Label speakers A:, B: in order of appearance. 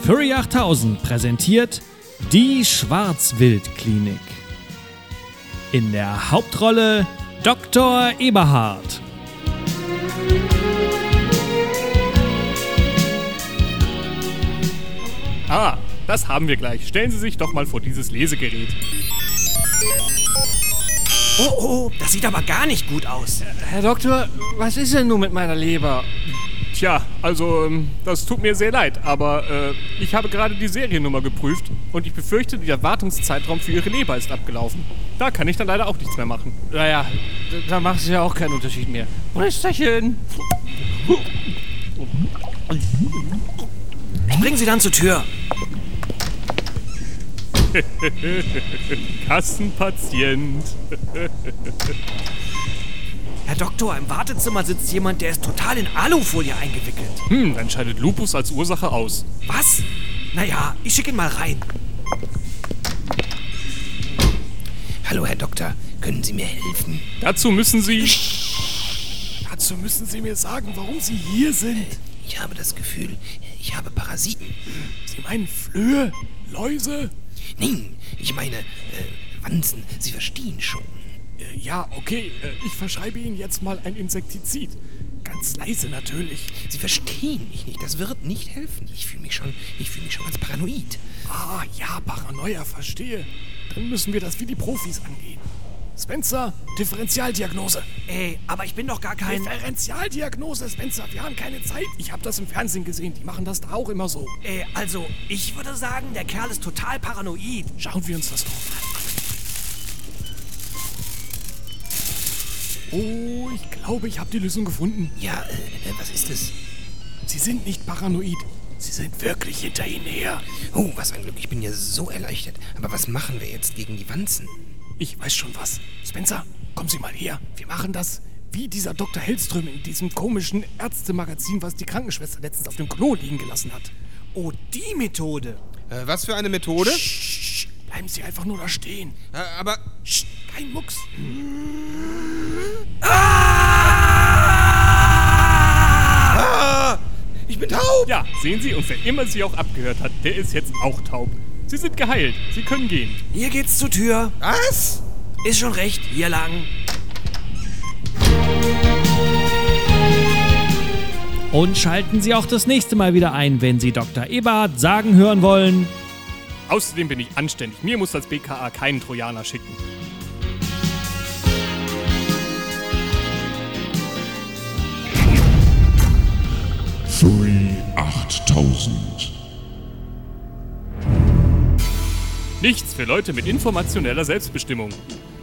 A: Furry 8000 präsentiert die Schwarzwildklinik. In der Hauptrolle Dr. Eberhard.
B: Ah, das haben wir gleich. Stellen Sie sich doch mal vor dieses Lesegerät.
C: Oh, das sieht aber gar nicht gut aus.
D: Herr Doktor, was ist denn nun mit meiner Leber?
B: Tja, also, das tut mir sehr leid, aber ich habe gerade die Seriennummer geprüft und ich befürchte, der Wartungszeitraum für Ihre Leber ist abgelaufen. Da kann ich dann leider auch nichts mehr machen.
D: Naja, da macht es ja auch keinen Unterschied mehr. Brüsterchen!
C: Ich bringe Sie dann zur Tür.
B: Kassenpatient.
C: Herr Doktor, im Wartezimmer sitzt jemand, der ist total in Alufolie eingewickelt.
B: Dann scheidet Lupus als Ursache aus.
C: Was? Naja, ich schicke ihn mal rein.
E: Hallo, Herr Doktor. Können Sie mir helfen?
B: Dazu müssen Sie
E: mir sagen, warum Sie hier sind. Ich habe das Gefühl, ich habe Parasiten.
F: Sie meinen Flöhe? Läuse?
E: Nein, ich meine, Wanzen. Sie verstehen schon.
F: Ja, okay. Ich verschreibe Ihnen jetzt mal ein Insektizid. Ganz leise natürlich.
E: Sie verstehen mich nicht. Das wird nicht helfen. Ich fühle mich schon ganz paranoid.
F: Ah, ja, Paranoia, verstehe. Dann müssen wir das wie die Profis angehen. Spencer, Differentialdiagnose.
C: Aber ich bin doch gar kein...
F: Differentialdiagnose, Spencer, wir haben keine Zeit. Ich habe das im Fernsehen gesehen, die machen das da auch immer so.
C: Also, ich würde sagen, der Kerl ist total paranoid.
F: Schauen wir uns das doch an. Oh, ich glaube, ich habe die Lösung gefunden.
E: Ja, was ist es?
F: Sie sind nicht paranoid. Sie sind wirklich hinter Ihnen her.
E: Oh, was ein Glück. Ich bin ja so erleichtert. Aber was machen wir jetzt gegen die Wanzen?
F: Ich weiß schon was. Spencer, kommen Sie mal her. Wir machen das wie dieser Dr. Hellström in diesem komischen Ärztemagazin, was die Krankenschwester letztens auf dem Klo liegen gelassen hat.
C: Oh, die Methode.
G: Was für eine Methode?
F: Psst, bleiben Sie einfach nur da stehen.
G: Aber...
F: Psst, kein Mucks.
G: Ich bin taub!
B: Ja, sehen Sie, und wer immer Sie auch abgehört hat, der ist jetzt auch taub. Sie sind geheilt. Sie können gehen.
C: Hier geht's zur Tür.
G: Was?
C: Ist schon recht, hier lang.
A: Und schalten Sie auch das nächste Mal wieder ein, wenn Sie Dr. Eberhard sagen hören wollen.
B: Außerdem bin ich anständig. Mir muss das BKA keinen Trojaner schicken.
H: Furry 8000.
B: Nichts für Leute mit informationeller Selbstbestimmung.